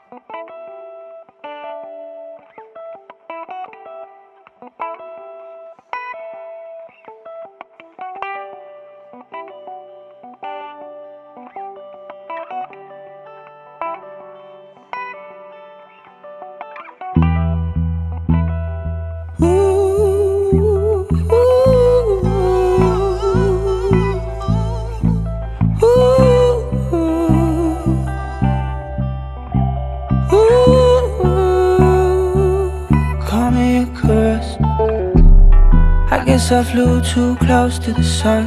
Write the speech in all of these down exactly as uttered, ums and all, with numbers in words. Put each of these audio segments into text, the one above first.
I flew too close to the sun.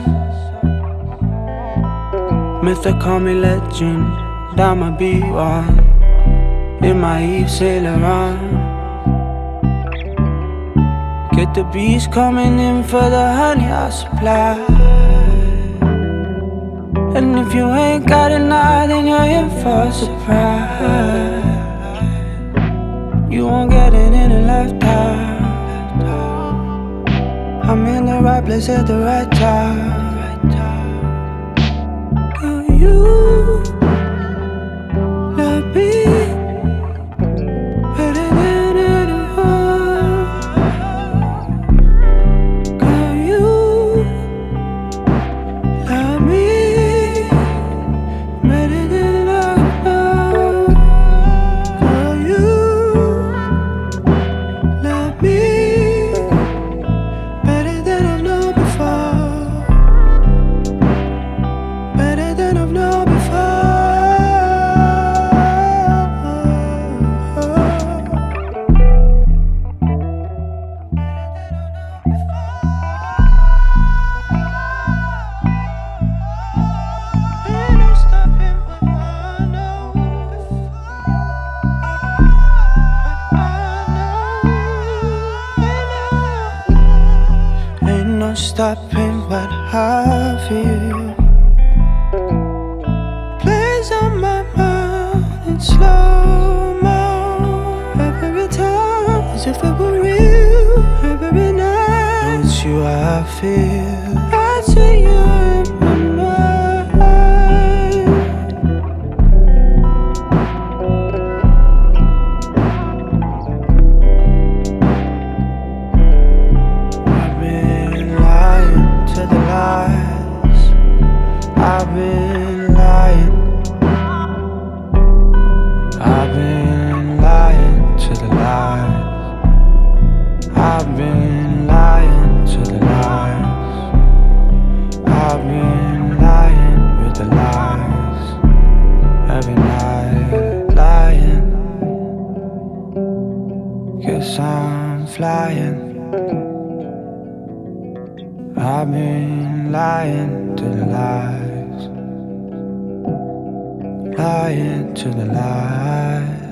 Myth, they call me legend. I'ma be one in my Eve Sailor on. Get the bees coming in for the honey I supply. And if you ain't got it now, then you're in for a surprise. You won't get it in a lifetime. I'm in the right place at the right time. Girl, you love me better than anyone. Girl, you love me better than I know. Girl, you love me better than I've known before. Better than I've known before. Ain't no stopping what I know before. Ain't no stopping what I feel. Plays on my mind in slow-mo. Every time, as if it were real. Every night, it's you I feel. I see you in my mind. I've been lying to the lies. I've been lying. I've been lying to the lies. I've been lying to the lies. I've been lying with the lies. Every night lying. Guess I'm flying. I've been lying to the lies. Lying to the lies.